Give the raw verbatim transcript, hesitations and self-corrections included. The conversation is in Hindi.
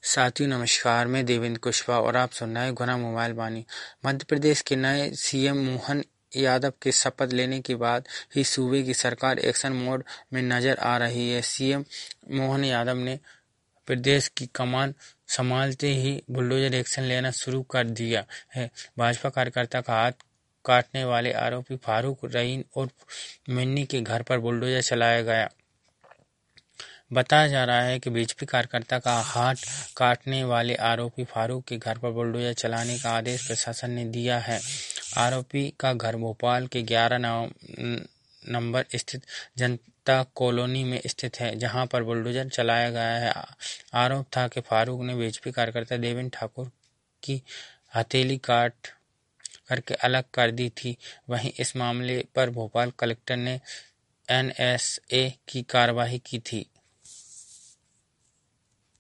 साथियों नमस्कार, मैं देवेंद्र कुशवाहा और आप सुन रहे हैं गुना मोबाइल वाणी। मध्य प्रदेश के नए सीएम मोहन यादव के शपथ लेने के बाद ही सूबे की सरकार एक्शन मोड में नजर आ रही है। सीएम मोहन यादव ने प्रदेश की कमान संभालते ही बुलडोजर एक्शन लेना शुरू कर दिया है। भाजपा कार्यकर्ता का हाथ काटने वाले आरोपी फारूक रईन और मिन्नी के घर पर बुलडोजर चलाया गया। बताया जा रहा है कि बीजेपी कार्यकर्ता का हाथ काटने वाले आरोपी फारूक के घर पर बुलडोजर चलाने का आदेश प्रशासन ने दिया है। आरोपी का घर भोपाल के ग्यारह नंबर स्थित जनता कॉलोनी में स्थित है, जहां पर बुलडोजर चलाया गया है। आरोप था कि फारूक ने बीजेपी कार्यकर्ता देवेंद्र ठाकुर की हथेली काट करके अलग कर दी थी। वहीं इस मामले पर भोपाल कलेक्टर ने एन एस ए की कार्रवाई की थी।